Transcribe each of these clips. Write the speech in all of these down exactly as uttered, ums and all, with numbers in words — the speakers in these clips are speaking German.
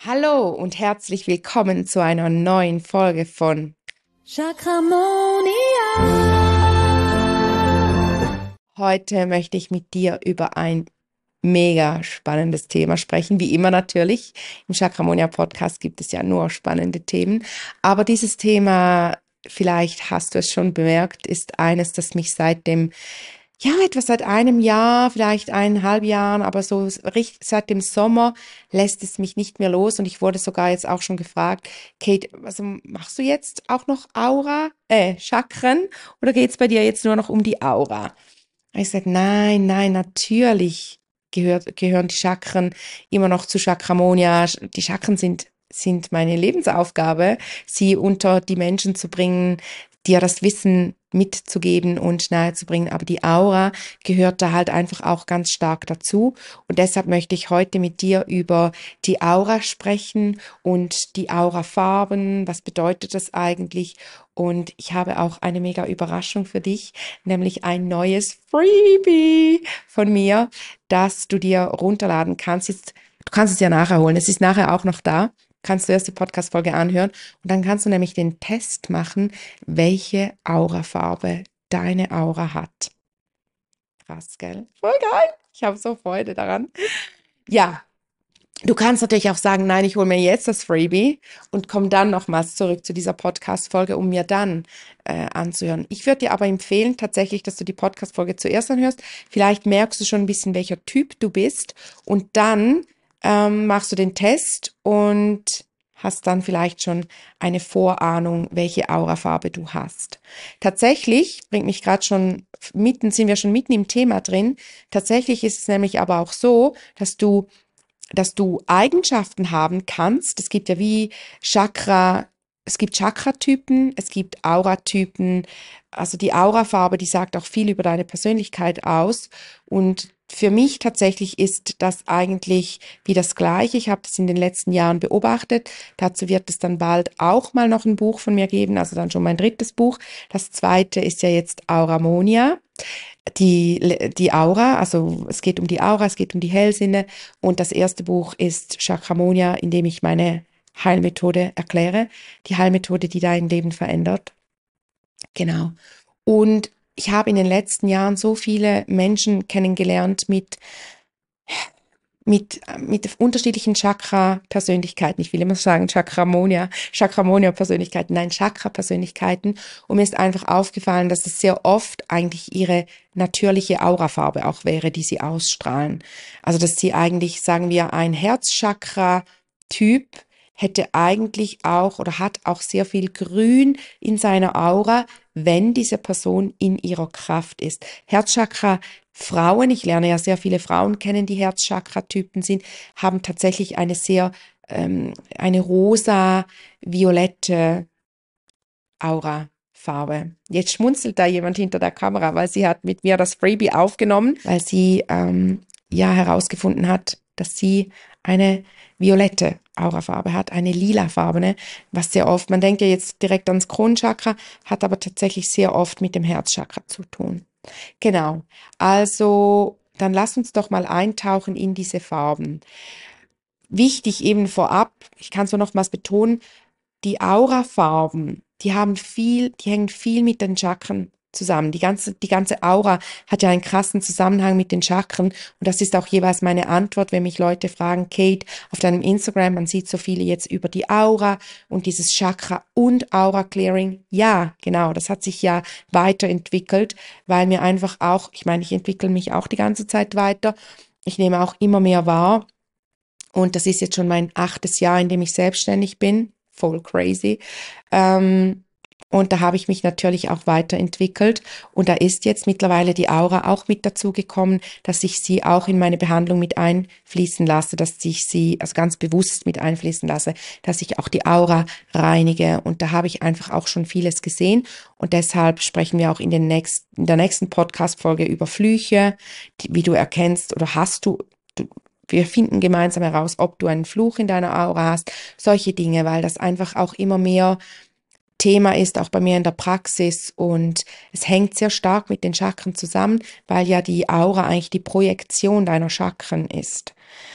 Hallo und herzlich willkommen zu einer neuen Folge von Chakramonia. Heute möchte ich mit dir über ein mega spannendes Thema sprechen, wie immer natürlich. Im Chakramonia Podcast gibt es ja nur spannende Themen, aber dieses Thema, vielleicht hast du es schon bemerkt, ist eines, das mich seit dem Ja, etwa seit einem Jahr, vielleicht eineinhalb Jahren, aber so richtig seit dem Sommer lässt es mich nicht mehr los und ich wurde sogar jetzt auch schon gefragt, Kate, also machst du jetzt auch noch Aura, äh, Chakren oder geht's bei dir jetzt nur noch um die Aura? Ich sage, nein, nein, natürlich gehört, gehören die Chakren immer noch zu Chakramonia. Die Chakren sind, sind meine Lebensaufgabe, sie unter die Menschen zu bringen, dir das Wissen mitzugeben und nahezubringen. Aber die Aura gehört da halt einfach auch ganz stark dazu. Und deshalb möchte ich heute mit dir über die Aura sprechen und die Aurafarben. Was bedeutet das eigentlich? Und ich habe auch eine mega Überraschung für dich, nämlich ein neues Freebie von mir, das du dir runterladen kannst. Jetzt, du kannst es ja nachher holen. Es ist nachher auch noch da. Kannst du erst die Podcast-Folge anhören und dann kannst du nämlich den Test machen, welche Aurafarbe deine Aura hat. Krass, gell? Voll geil. Ich habe so Freude daran. Ja, du kannst natürlich auch sagen, nein, ich hole mir jetzt das Freebie und komme dann nochmals zurück zu dieser Podcast-Folge, um mir dann äh, anzuhören. Ich würde dir aber empfehlen, tatsächlich, dass du die Podcast-Folge zuerst anhörst. Vielleicht merkst du schon ein bisschen, welcher Typ du bist und dann ähm, machst du den Test und hast dann vielleicht schon eine Vorahnung, welche Aurafarbe du hast. Tatsächlich, bringt mich gerade schon mitten, sind wir schon mitten im Thema drin, tatsächlich ist es nämlich aber auch so, dass du dass du Eigenschaften haben kannst. Es gibt ja wie Chakra, es gibt Chakratypen, es gibt Auratypen. Also die Aurafarbe, die sagt auch viel über deine Persönlichkeit aus. Und für mich tatsächlich ist das eigentlich wie das Gleiche. Ich habe das in den letzten Jahren beobachtet. Dazu wird es dann bald auch mal noch ein Buch von mir geben, also dann schon mein drittes Buch. Das zweite ist ja jetzt Auramonia. Die, die Aura, also es geht um die Aura, es geht um die Hellsinne und das erste Buch ist Chakramonia, in dem ich meine Heilmethode erkläre, die Heilmethode, die dein Leben verändert. Genau. Und ich habe in den letzten Jahren so viele Menschen kennengelernt mit mit, mit unterschiedlichen Chakra-Persönlichkeiten. Ich will immer sagen Chakramonia, Chakramonia-Persönlichkeiten, nein, Chakra-Persönlichkeiten. Und mir ist einfach aufgefallen, dass es sehr oft eigentlich ihre natürliche Aurafarbe auch wäre, die sie ausstrahlen. Also, dass sie eigentlich, sagen wir, ein Herzchakra-Typ hätte eigentlich auch oder hat auch sehr viel Grün in seiner Aura, wenn diese Person in ihrer Kraft ist. Herzchakra Frauen, ich lerne ja sehr viele Frauen kennen, die Herzchakra-Typen sind, haben tatsächlich eine sehr, ähm, eine rosa-violette Aurafarbe. Jetzt schmunzelt da jemand hinter der Kamera, weil sie hat mit mir das Freebie aufgenommen, weil sie ähm, ja herausgefunden hat, dass sie eine violette Aurafarbe hat, eine lilafarbene, was sehr oft, man denkt ja jetzt direkt ans Kronchakra, hat aber tatsächlich sehr oft mit dem Herzchakra zu tun. Genau, also dann lass uns doch mal eintauchen in diese Farben. Wichtig eben vorab, ich kann es nur nochmals betonen, die Aurafarben, die haben viel, die hängen viel mit den Chakren zusammen. Die ganze, die ganze Aura hat ja einen krassen Zusammenhang mit den Chakren und das ist auch jeweils meine Antwort, wenn mich Leute fragen, Kate, auf deinem Instagram, man sieht so viele jetzt über die Aura und dieses Chakra und Aura Clearing. Ja, genau, das hat sich ja weiterentwickelt, weil mir einfach auch, ich meine, ich entwickle mich auch die ganze Zeit weiter. Ich nehme auch immer mehr wahr und das ist jetzt schon mein achtes Jahr, in dem ich selbstständig bin. Voll crazy. Ähm, und da habe ich mich natürlich auch weiterentwickelt. Und da ist jetzt mittlerweile die Aura auch mit dazu gekommen, dass ich sie auch in meine Behandlung mit einfließen lasse, dass ich sie also ganz bewusst mit einfließen lasse, dass ich auch die Aura reinige. Und da habe ich einfach auch schon vieles gesehen. Und deshalb sprechen wir auch in, den nächsten, in der nächsten Podcast-Folge über Flüche, die, wie du erkennst oder hast du, du wir finden gemeinsam heraus, ob du einen Fluch in deiner Aura hast, solche Dinge, weil das einfach auch immer mehr Thema ist, auch bei mir in der Praxis und es hängt sehr stark mit den Chakren zusammen, weil ja die Aura eigentlich die Projektion deiner Chakren ist.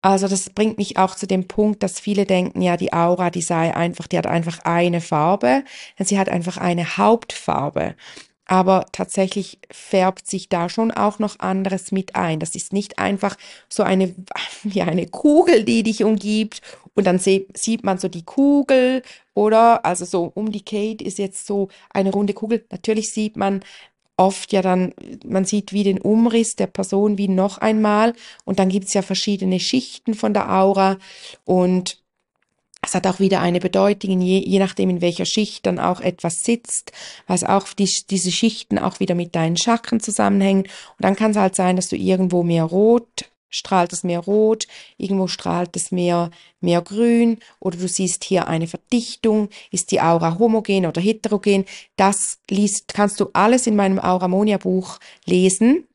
Also das bringt mich auch zu dem Punkt, dass viele denken, ja, die Aura, die sei einfach, die hat einfach eine Farbe, denn sie hat einfach eine Hauptfarbe. Aber tatsächlich färbt sich da schon auch noch anderes mit ein. Das ist nicht einfach so eine, wie eine Kugel, die dich umgibt und dann se- sieht man so die Kugel, oder? Also so um die Kate ist jetzt so eine runde Kugel. Natürlich sieht man oft ja dann, man sieht wie den Umriss der Person wie noch einmal und dann gibt's ja verschiedene Schichten von der Aura und es hat auch wieder eine Bedeutung, je, je nachdem in welcher Schicht dann auch etwas sitzt, was auch die, diese Schichten auch wieder mit deinen Chakren zusammenhängen. Und dann kann es halt sein, dass du irgendwo mehr rot, strahlt es mehr rot, irgendwo strahlt es mehr, mehr grün oder du siehst hier eine Verdichtung, ist die Aura homogen oder heterogen. Das liest, kannst du alles in meinem Auramonia-Buch lesen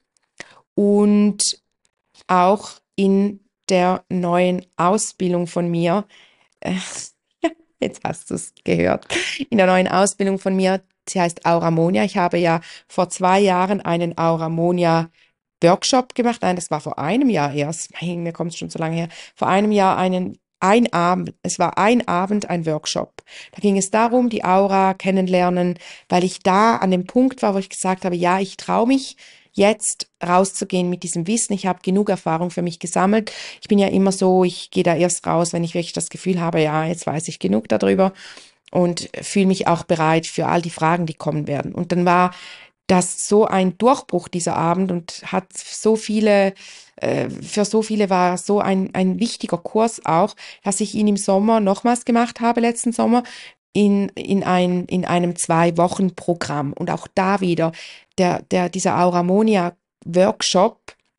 und auch in der neuen Ausbildung von mir. Äh, Jetzt hast du es gehört. In der neuen Ausbildung von mir, sie heißt Auramonia. Ich habe ja vor zwei Jahren einen Auramonia Workshop gemacht. Nein, das war vor einem Jahr erst. Mein, mir kommt es schon so lange her. Vor einem Jahr einen, ein Abend, es war ein Abend ein Workshop. Da ging es darum, die Aura kennenlernen, weil ich da an dem Punkt war, wo ich gesagt habe, ja, ich traue mich jetzt rauszugehen mit diesem Wissen. Ich habe genug Erfahrung für mich gesammelt. Ich bin ja immer so, ich gehe da erst raus, wenn ich wirklich das Gefühl habe, ja, jetzt weiß ich genug darüber und fühle mich auch bereit für all die Fragen, die kommen werden. Und dann war das so ein Durchbruch dieser Abend und hat so viele, äh, für so viele war so ein, ein wichtiger Kurs auch, dass ich ihn im Sommer nochmals gemacht habe, letzten Sommer, in, in, ein, in einem Zwei-Wochen-Programm. Und auch da wieder, der, der, dieser Auramonia-Workshop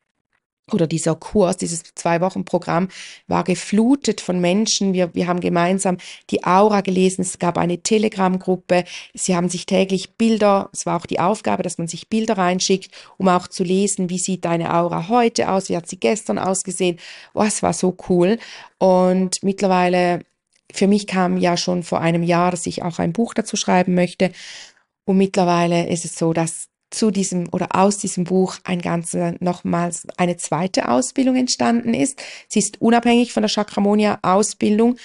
oder dieser Kurs, dieses Zwei-Wochen-Programm war geflutet von Menschen. Wir, wir haben gemeinsam die Aura gelesen. Es gab eine Telegram-Gruppe. Sie haben sich täglich Bilder, es war auch die Aufgabe, dass man sich Bilder reinschickt, um auch zu lesen, wie sieht deine Aura heute aus, wie hat sie gestern ausgesehen. Oh, es war so cool. Und mittlerweile, für mich kam ja schon vor einem Jahr, dass ich auch ein Buch dazu schreiben möchte. Und mittlerweile ist es so, dass zu diesem oder aus diesem Buch ein ganze, nochmals eine zweite Ausbildung entstanden ist. Sie ist unabhängig von der Chakramonia-Ausbildung,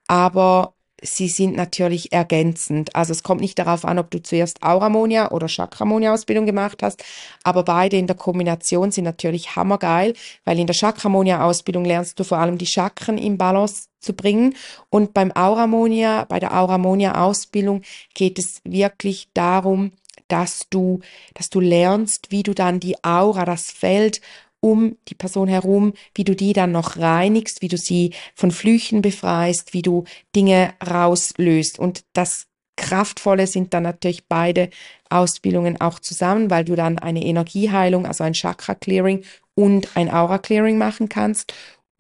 aber sie sind natürlich ergänzend. Also es kommt nicht darauf an, ob du zuerst Auramonia oder Chakramonia-Ausbildung gemacht hast, aber beide in der Kombination sind natürlich hammergeil, weil in der Chakramonia-Ausbildung lernst du vor allem die Chakren im Balance zu bringen und beim Auramonia, bei der Auramonia-Ausbildung geht es wirklich darum, dass du, dass du lernst, wie du dann die Aura, das Feld um die Person herum, wie du die dann noch reinigst, wie du sie von Flüchen befreist, wie du Dinge rauslöst. Und das Kraftvolle sind dann natürlich beide Ausbildungen auch zusammen, weil du dann eine Energieheilung, also ein Chakra-Clearing und ein Aura-Clearing machen kannst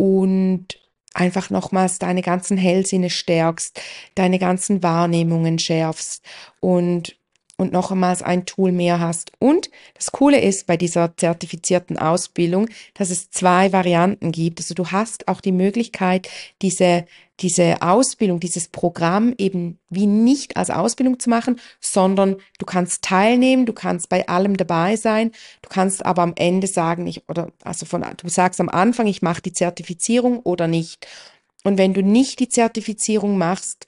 und einfach nochmals deine ganzen Hellsinne stärkst, deine ganzen Wahrnehmungen schärfst und und noch einmal ein Tool mehr hast. Und das Coole ist bei dieser zertifizierten Ausbildung, dass es zwei Varianten gibt. Also du hast auch die Möglichkeit, diese, diese Ausbildung, dieses Programm eben wie nicht als Ausbildung zu machen, sondern du kannst teilnehmen, du kannst bei allem dabei sein, du kannst aber am Ende sagen, ich, oder also von, du sagst am Anfang, ich mache die Zertifizierung oder nicht. Und wenn du nicht die Zertifizierung machst,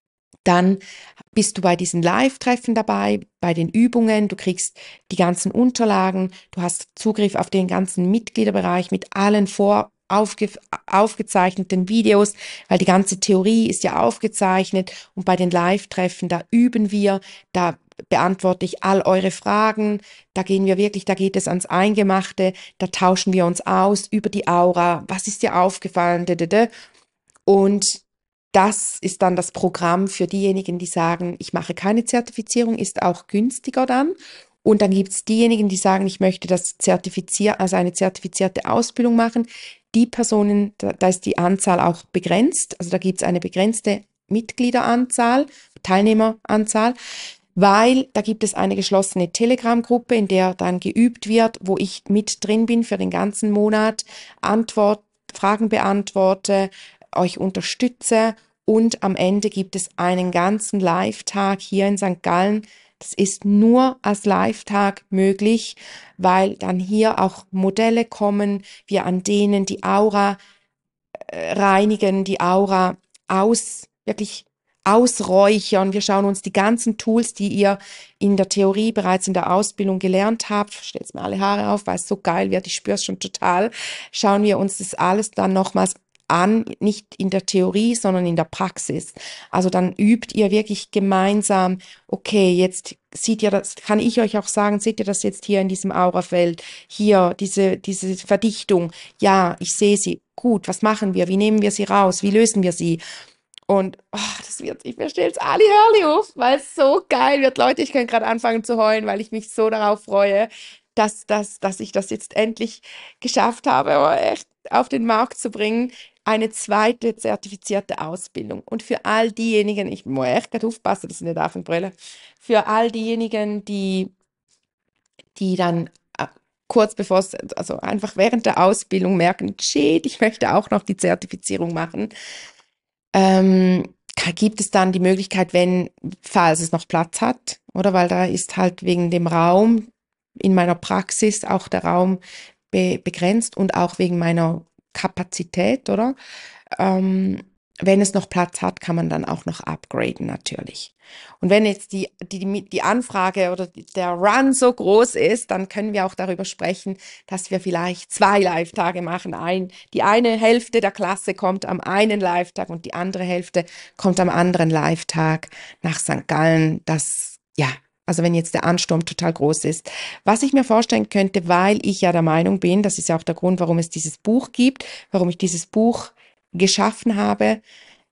dann bist du bei diesen Live-Treffen dabei, bei den Übungen, du kriegst die ganzen Unterlagen, du hast Zugriff auf den ganzen Mitgliederbereich mit allen vor aufge, aufgezeichneten Videos, weil die ganze Theorie ist ja aufgezeichnet und bei den Live-Treffen, da üben wir, da beantworte ich all eure Fragen, da gehen wir wirklich, da geht es ans Eingemachte, da tauschen wir uns aus über die Aura, was ist dir aufgefallen, und das ist dann das Programm für diejenigen, die sagen, ich mache keine Zertifizierung, ist auch günstiger dann. Und dann gibt es diejenigen, die sagen, ich möchte das zertifizieren, also eine zertifizierte Ausbildung machen. Die Personen, da, da ist die Anzahl auch begrenzt. Also da gibt es eine begrenzte Mitgliederanzahl, Teilnehmeranzahl, weil da gibt es eine geschlossene Telegram-Gruppe, in der dann geübt wird, wo ich mit drin bin für den ganzen Monat, Antwort, Fragen beantworte, euch unterstütze und am Ende gibt es einen ganzen Live-Tag hier in Sankt Gallen. Das ist nur als Live-Tag möglich, weil dann hier auch Modelle kommen, wir an denen die Aura äh, reinigen, die Aura aus, wirklich ausräuchern. Wir schauen uns die ganzen Tools, die ihr in der Theorie bereits in der Ausbildung gelernt habt, stellt mir alle Haare auf, weil es so geil wird, ich spüre es schon total, schauen wir uns das alles dann nochmals an, nicht in der Theorie, sondern in der Praxis. Also dann übt ihr wirklich gemeinsam, okay, jetzt seht ihr das, kann ich euch auch sagen, seht ihr das jetzt hier in diesem Aurafeld, hier diese, diese Verdichtung, ja, ich sehe sie, gut, was machen wir, wie nehmen wir sie raus, wie lösen wir sie? Und oh, das wird, ich verstehe jetzt alle Hörli auf, weil es so geil wird. Leute, ich kann gerade anfangen zu heulen, weil ich mich so darauf freue, dass, dass, dass ich das jetzt endlich geschafft habe, aber echt auf den Markt zu bringen. Eine zweite zertifizierte Ausbildung. Und für all diejenigen, ich muss echt gerade aufpassen, dass ich nicht anfange, für all diejenigen, die, die dann äh, kurz bevor es, also einfach während der Ausbildung merken, shit, ich möchte auch noch die Zertifizierung machen, ähm, gibt es dann die Möglichkeit, wenn, falls es noch Platz hat, oder weil da ist halt wegen dem Raum in meiner Praxis auch der Raum be begrenzt und auch wegen meiner Kapazität, oder? Ähm, wenn es noch Platz hat, kann man dann auch noch upgraden natürlich. Und wenn jetzt die, die, die Anfrage oder der Run so groß ist, dann können wir auch darüber sprechen, dass wir vielleicht zwei Live-Tage machen. Ein, die eine Hälfte der Klasse kommt am einen Live-Tag und die andere Hälfte kommt am anderen Live-Tag nach Sankt Gallen. Das, ja, also wenn jetzt der Ansturm total groß ist. Was ich mir vorstellen könnte, weil ich ja der Meinung bin, das ist ja auch der Grund, warum es dieses Buch gibt, warum ich dieses Buch geschaffen habe,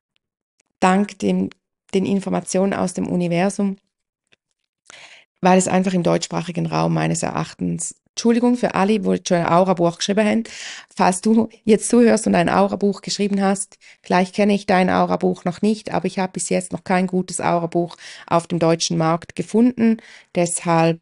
dank dem, den Informationen aus dem Universum, weil es einfach im deutschsprachigen Raum meines Erachtens, Entschuldigung für alle, wo schon ein Aura-Buch geschrieben haben, falls du jetzt zuhörst und ein Aura-Buch geschrieben hast, vielleicht kenne ich dein Aura-Buch noch nicht, aber ich habe bis jetzt noch kein gutes Aura-Buch auf dem deutschen Markt gefunden, deshalb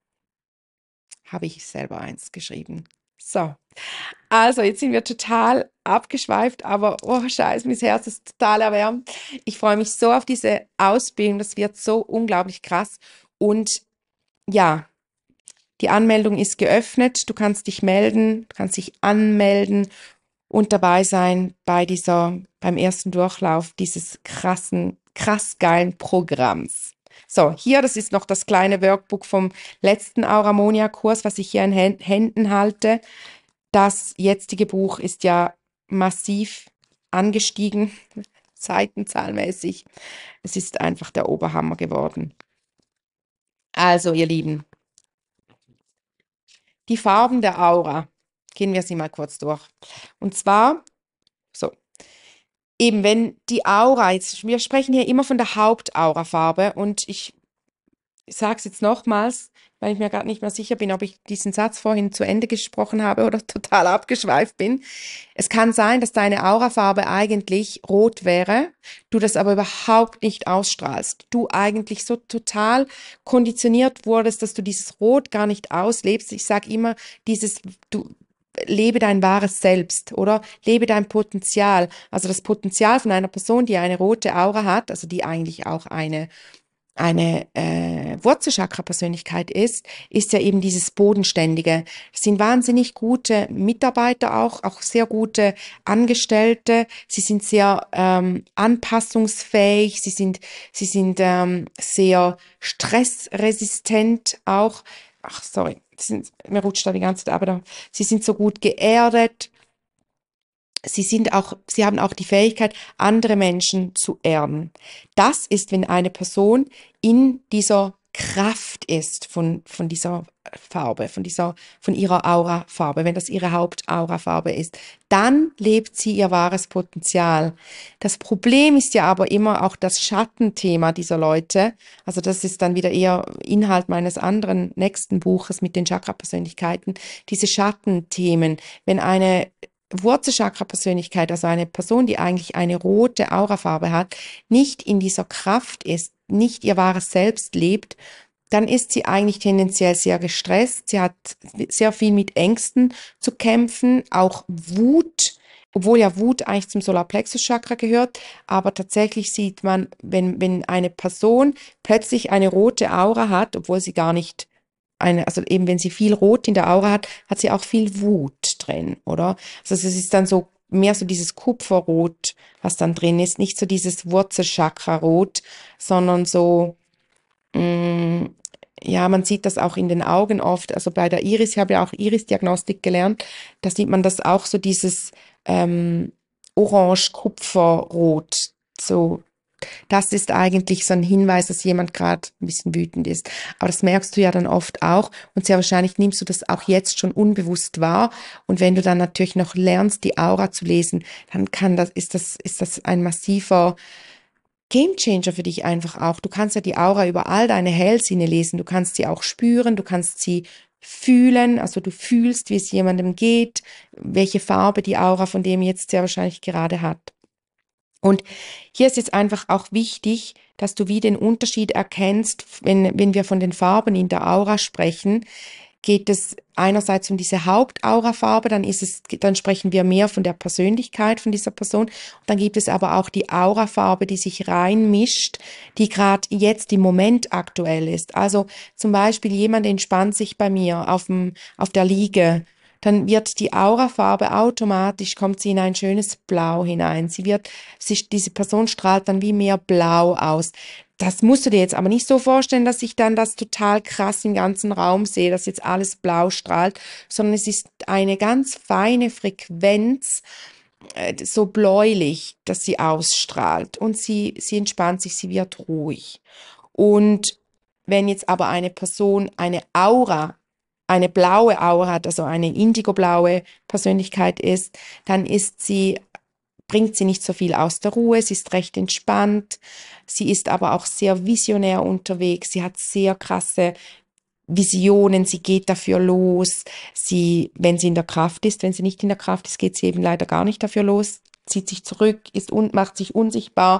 habe ich selber eins geschrieben. So. Also, jetzt sind wir total abgeschweift, aber oh Scheiße, mein Herz ist total erwärmt. Ich freue mich so auf diese Ausbildung, das wird so unglaublich krass. Und ja, die Anmeldung ist geöffnet, du kannst dich melden, du kannst dich anmelden und dabei sein bei dieser, beim ersten Durchlauf dieses krassen, krass geilen Programms. So, hier, das ist noch das kleine Workbook vom letzten Auramonia-Kurs, was ich hier in Händen halte. Das jetzige Buch ist ja massiv angestiegen, seitenzahlmäßig. Es ist einfach der Oberhammer geworden. Also, ihr Lieben, die Farben der Aura, gehen wir sie mal kurz durch. Und zwar, so, eben wenn die Aura, jetzt, wir sprechen hier immer von der Hauptaurafarbe und ich ich sage es jetzt nochmals, weil ich mir gerade nicht mehr sicher bin, ob ich diesen Satz vorhin zu Ende gesprochen habe oder total abgeschweift bin. Es kann sein, dass deine Aurafarbe eigentlich rot wäre, du das aber überhaupt nicht ausstrahlst. Du eigentlich so total konditioniert wurdest, dass du dieses Rot gar nicht auslebst. Ich sage immer, dieses, du lebe dein wahres Selbst, oder? Lebe dein Potenzial. Also das Potenzial von einer Person, die eine rote Aura hat, also die eigentlich auch eine eine äh, Wurzelchakra-Persönlichkeit ist, ist ja eben dieses Bodenständige. Das sind wahnsinnig gute Mitarbeiter auch, auch sehr gute Angestellte. Sie sind sehr ähm, anpassungsfähig, sie sind, sie sind ähm, sehr stressresistent auch. Ach, sorry, sind, mir rutscht da die ganze Zeit, aber da, sie sind so gut geerdet. Sie sind auch, sie haben auch die Fähigkeit, andere Menschen zu erden. Das ist, wenn eine Person in dieser Kraft ist von, von dieser Farbe, von dieser, von ihrer Aurafarbe, wenn das ihre Hauptaurafarbe ist, dann lebt sie ihr wahres Potenzial. Das Problem ist ja aber immer auch das Schattenthema dieser Leute. Also das ist dann wieder eher Inhalt meines anderen nächsten Buches mit den Chakra-Persönlichkeiten. Diese Schattenthemen, wenn eine Wurzelchakra-Persönlichkeit, also eine Person, die eigentlich eine rote Aurafarbe hat, nicht in dieser Kraft ist, nicht ihr wahres Selbst lebt, dann ist sie eigentlich tendenziell sehr gestresst. Sie hat sehr viel mit Ängsten zu kämpfen, auch Wut, obwohl ja Wut eigentlich zum Solarplexus-Chakra gehört, aber tatsächlich sieht man, wenn, wenn eine Person plötzlich eine rote Aura hat, obwohl sie gar nicht eine, also eben wenn sie viel Rot in der Aura hat, hat sie auch viel Wut drin, oder? Also es ist dann so mehr so dieses Kupferrot, was dann drin ist, nicht so dieses Wurzelchakra-Rot, sondern so, mh, ja, man sieht das auch in den Augen oft, also bei der Iris, ich habe ja auch Iris-Diagnostik gelernt, da sieht man das auch so dieses ähm, Orange-Kupferrot, so. Das ist eigentlich so ein Hinweis, dass jemand gerade ein bisschen wütend ist. Aber das merkst du ja dann oft auch und sehr wahrscheinlich nimmst du das auch jetzt schon unbewusst wahr. Und wenn du dann natürlich noch lernst, die Aura zu lesen, dann kann das, ist das, ist das ein massiver Gamechanger für dich einfach auch. Du kannst ja die Aura über all deine Hellsinne lesen. Du kannst sie auch spüren, du kannst sie fühlen, also du fühlst, wie es jemandem geht, welche Farbe die Aura von dem jetzt sehr wahrscheinlich gerade hat. Und hier ist jetzt einfach auch wichtig, dass du wie den Unterschied erkennst, wenn, wenn wir von den Farben in der Aura sprechen, geht es einerseits um diese Hauptaurafarbe, dann ist es, dann sprechen wir mehr von der Persönlichkeit von dieser Person. Und dann gibt es aber auch die Aurafarbe, die sich reinmischt, die gerade jetzt im Moment aktuell ist. Also zum Beispiel jemand entspannt sich bei mir auf dem, auf der Liege, dann wird die Aurafarbe automatisch, kommt sie in ein schönes Blau hinein. Sie wird, sich, diese Person strahlt dann wie mehr Blau aus. Das musst du dir jetzt aber nicht so vorstellen, dass ich dann das total krass im ganzen Raum sehe, dass jetzt alles blau strahlt, sondern es ist eine ganz feine Frequenz, äh, so bläulich, dass sie ausstrahlt. Und sie, sie entspannt sich, sie wird ruhig. Und wenn jetzt aber eine Person eine Aura, eine blaue Aura hat, also eine indigoblaue Persönlichkeit ist, dann ist sie, bringt sie nicht so viel aus der Ruhe, sie ist recht entspannt, sie ist aber auch sehr visionär unterwegs, sie hat sehr krasse Visionen, sie geht dafür los, sie, wenn sie in der Kraft ist, wenn sie nicht in der Kraft ist, geht sie eben leider gar nicht dafür los, zieht sich zurück, ist und macht sich unsichtbar.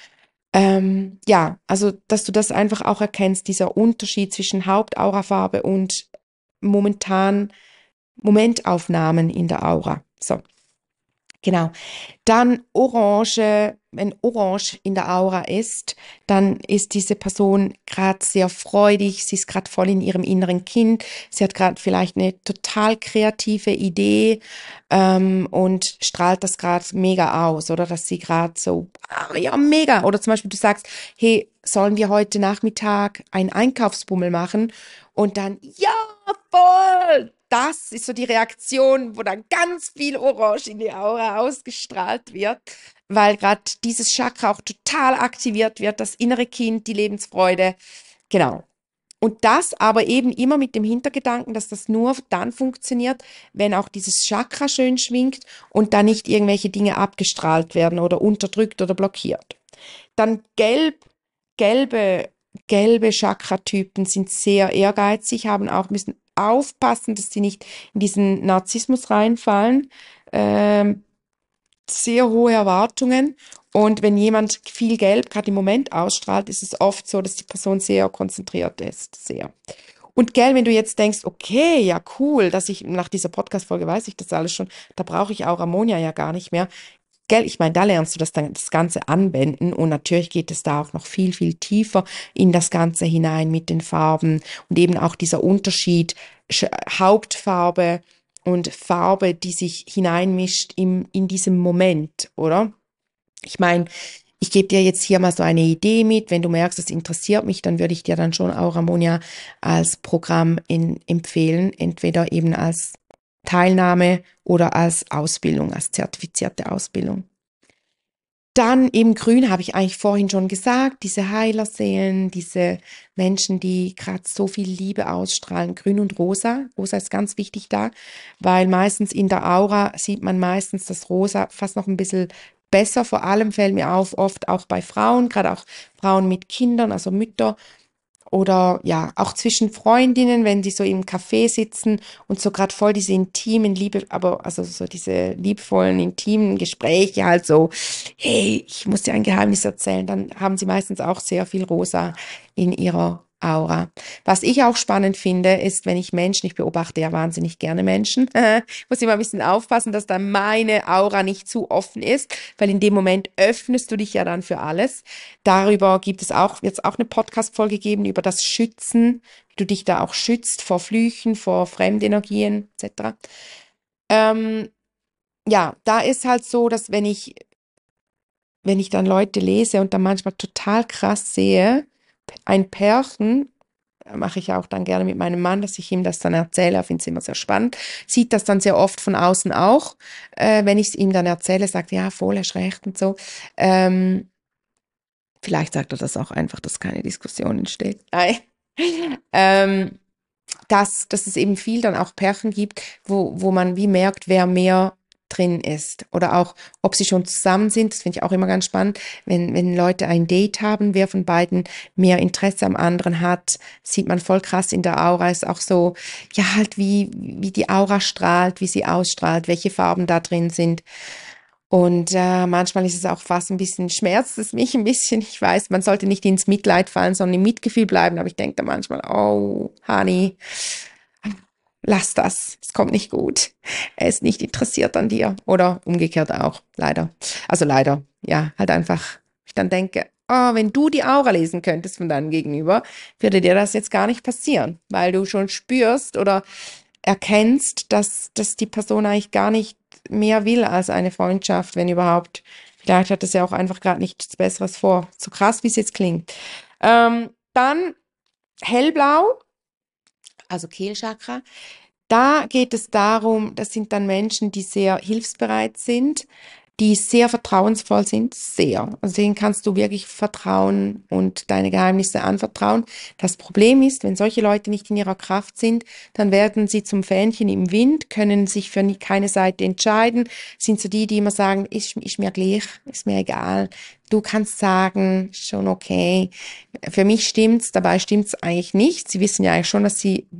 Ähm, ja, also, dass du das einfach auch erkennst, dieser Unterschied zwischen Hauptaurafarbe und momentan Momentaufnahmen in der Aura. So, genau. Dann Orange, wenn Orange in der Aura ist, dann ist diese Person gerade sehr freudig, sie ist gerade voll in ihrem inneren Kind, sie hat gerade vielleicht eine total kreative Idee ähm, und strahlt das gerade mega aus, oder dass sie gerade so, ah, ja, mega. Oder zum Beispiel du sagst, hey, sollen wir heute Nachmittag einen Einkaufsbummel machen? Und dann, ja, voll! Das ist so die Reaktion, wo dann ganz viel Orange in die Aura ausgestrahlt wird, weil gerade dieses Chakra auch total aktiviert wird, das innere Kind, die Lebensfreude. Genau. Und das aber eben immer mit dem Hintergedanken, dass das nur dann funktioniert, wenn auch dieses Chakra schön schwingt und da nicht irgendwelche Dinge abgestrahlt werden oder unterdrückt oder blockiert. Dann gelb, gelbe, gelbe Chakratypen sind sehr ehrgeizig, haben auch, müssen aufpassen, dass sie nicht in diesen Narzissmus reinfallen. Ähm, sehr hohe Erwartungen. Und wenn jemand viel Gelb gerade im Moment ausstrahlt, ist es oft so, dass die Person sehr konzentriert ist. Sehr. Und gell, wenn du jetzt denkst, okay, ja cool, dass ich nach dieser Podcast-Folge weiß ich das alles schon, da brauche ich auch Ammonia ja gar nicht mehr. Gell, ich meine, da lernst du das dann das Ganze anwenden und natürlich geht es da auch noch viel, viel tiefer in das Ganze hinein mit den Farben und eben auch dieser Unterschied Hauptfarbe und Farbe, die sich hineinmischt im, in diesem Moment, oder? Ich meine, ich gebe dir jetzt hier mal so eine Idee mit. Wenn du merkst, es interessiert mich, dann würde ich dir dann schon Aura Monia als Programm in, empfehlen, entweder eben als Teilnahme oder als Ausbildung, als zertifizierte Ausbildung. Dann eben grün, habe ich eigentlich vorhin schon gesagt, diese Heilerseelen, diese Menschen, die gerade so viel Liebe ausstrahlen, grün und rosa. Rosa ist ganz wichtig da, weil meistens in der Aura sieht man meistens das Rosa fast noch ein bisschen besser. Vor allem fällt mir auf, oft auch bei Frauen, gerade auch Frauen mit Kindern, also Mütter. Oder ja, auch zwischen Freundinnen, wenn die so im Café sitzen und so gerade voll diese intimen Liebe, aber also so diese liebvollen, intimen Gespräche halt so, hey, ich muss dir ein Geheimnis erzählen, dann haben sie meistens auch sehr viel Rosa in ihrer Aura. Was ich auch spannend finde, ist, wenn ich Menschen, ich beobachte ja wahnsinnig gerne Menschen, ich muss immer ein bisschen aufpassen, dass da meine Aura nicht zu offen ist, weil in dem Moment öffnest du dich ja dann für alles. Darüber gibt es auch, jetzt auch eine Podcast-Folge geben über das Schützen, wie du dich da auch schützt vor Flüchen, vor Fremdenergien et cetera. Ähm, ja, da ist halt so, dass wenn ich, wenn ich dann Leute lese und dann manchmal total krass sehe, ein Pärchen, mache ich auch dann gerne mit meinem Mann, dass ich ihm das dann erzähle. Er findet es immer sehr spannend. Sieht das dann sehr oft von außen auch. Äh, wenn ich es ihm dann erzähle, sagt er, ja, voll, er ist recht und so. Ähm, vielleicht sagt er das auch einfach, dass keine Diskussion entsteht. Nein. ähm, dass, dass es eben viel dann auch Pärchen gibt, wo, wo man wie merkt, wer mehr drin ist. Oder auch, ob sie schon zusammen sind, das finde ich auch immer ganz spannend, wenn, wenn Leute ein Date haben, wer von beiden mehr Interesse am anderen hat, sieht man voll krass in der Aura, ist auch so, ja, halt wie, wie die Aura strahlt, wie sie ausstrahlt, welche Farben da drin sind. Und äh, manchmal ist es auch fast ein bisschen, schmerzt es mich ein bisschen. Ich weiß, man sollte nicht ins Mitleid fallen, sondern im Mitgefühl bleiben. Aber ich denke da manchmal, oh, Honey, lass das. Es kommt nicht gut. Er ist nicht interessiert an dir. Oder umgekehrt auch, leider. Also leider, ja, halt einfach. Ich dann denke, oh, wenn du die Aura lesen könntest von deinem Gegenüber, würde dir das jetzt gar nicht passieren, weil du schon spürst oder erkennst, dass, dass die Person eigentlich gar nicht mehr will als eine Freundschaft, wenn überhaupt. Vielleicht hat es ja auch einfach gerade nichts Besseres vor. So krass, wie es jetzt klingt. Ähm, dann hellblau, also Kehlchakra. Da geht es darum, das sind dann Menschen, die sehr hilfsbereit sind, die sehr vertrauensvoll sind, sehr. Also denen kannst du wirklich vertrauen und deine Geheimnisse anvertrauen. Das Problem ist, wenn solche Leute nicht in ihrer Kraft sind, dann werden sie zum Fähnchen im Wind, können sich für keine Seite entscheiden, sind so die, die immer sagen, ist, ist mir gleich, ist mir egal. Du kannst sagen, schon okay. Für mich stimmt's, dabei stimmt's eigentlich nicht. Sie wissen ja eigentlich schon, dass sie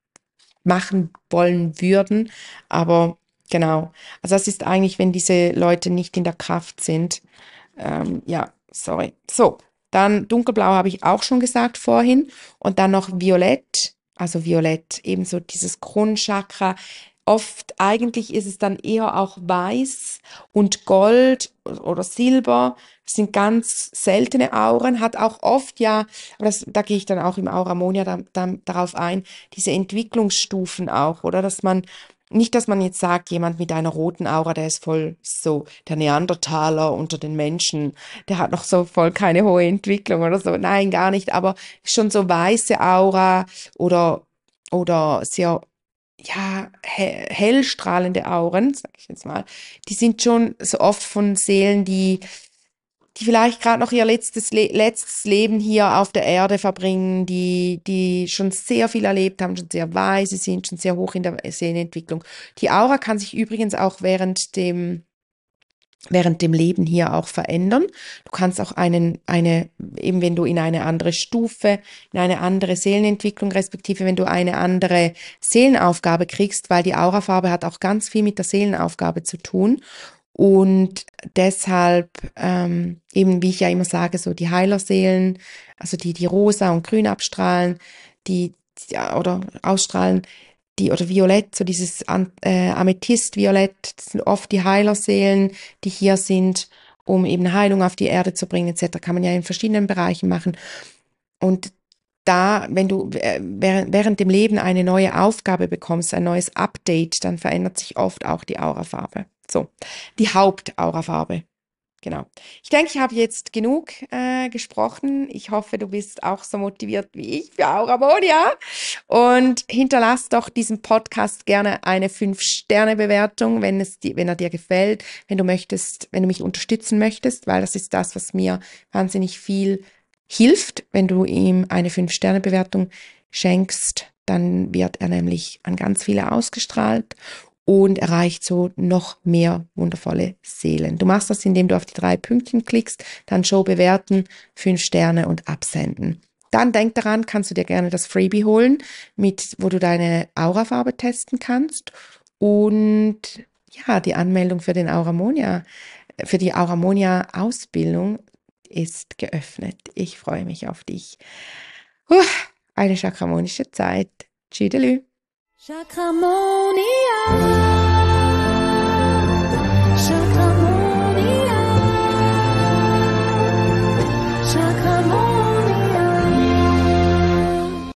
machen wollen würden, aber genau. Also das ist eigentlich, wenn diese Leute nicht in der Kraft sind. Ähm, ja, sorry. So, dann dunkelblau habe ich auch schon gesagt vorhin und dann noch violett, also violett, ebenso dieses Kronchakra. Oft, eigentlich ist es dann eher auch weiß und Gold oder Silber. Das sind ganz seltene Auren, hat auch oft ja, aber das, da gehe ich dann auch im Auramonia da, da, darauf ein, diese Entwicklungsstufen auch, oder? Dass man, nicht, dass man jetzt sagt, jemand mit einer roten Aura, der ist voll so der Neandertaler unter den Menschen, der hat noch so voll keine hohe Entwicklung oder so. Nein, gar nicht, aber schon so weiße Aura oder, oder sehr, ja, he hellstrahlende Auren, sag ich jetzt mal, die sind schon so oft von Seelen, die die vielleicht gerade noch ihr letztes, Le letztes Leben hier auf der Erde verbringen, die, die schon sehr viel erlebt haben, schon sehr weise sind, schon sehr hoch in der Seelenentwicklung. Die Aura kann sich übrigens auch während dem, während dem Leben hier auch verändern. Du kannst auch einen, eine, eben wenn du in eine andere Stufe, in eine andere Seelenentwicklung, respektive wenn du eine andere Seelenaufgabe kriegst, weil die Aurafarbe hat auch ganz viel mit der Seelenaufgabe zu tun. Und deshalb, ähm, eben wie ich ja immer sage, so die Heilerseelen, also die, die rosa und grün abstrahlen, die, ja, oder ausstrahlen, die, oder violett, so dieses äh, Amethyst-Violett, das sind oft die Heilerseelen, die hier sind, um eben Heilung auf die Erde zu bringen, et cetera. Kann man ja in verschiedenen Bereichen machen. Und da, wenn du äh, während, während dem Leben eine neue Aufgabe bekommst, ein neues Update, dann verändert sich oft auch die Aurafarbe. So, die Hauptaurafarbe. Genau. Ich denke, ich habe jetzt genug äh, gesprochen. Ich hoffe, du bist auch so motiviert wie ich für Auramonia. Und hinterlass doch diesem Podcast gerne eine fünf Sterne Bewertung, wenn es dir, wenn er dir gefällt, wenn du möchtest, wenn du mich unterstützen möchtest, weil das ist das, was mir wahnsinnig viel hilft, wenn du ihm eine fünf Sterne Bewertung schenkst. Dann wird er nämlich an ganz viele ausgestrahlt und erreicht so noch mehr wundervolle Seelen. Du machst das, indem du auf die drei Pünktchen klickst, dann Show bewerten, fünf Sterne und absenden. Dann denk daran, kannst du dir gerne das Freebie holen, mit, wo du deine Aurafarbe testen kannst. Und ja, die Anmeldung für den Auramonia, für die Auramonia-Ausbildung ist geöffnet. Ich freue mich auf dich. Huh, eine chakramonische Zeit. Tschüdelü. Chakramonia.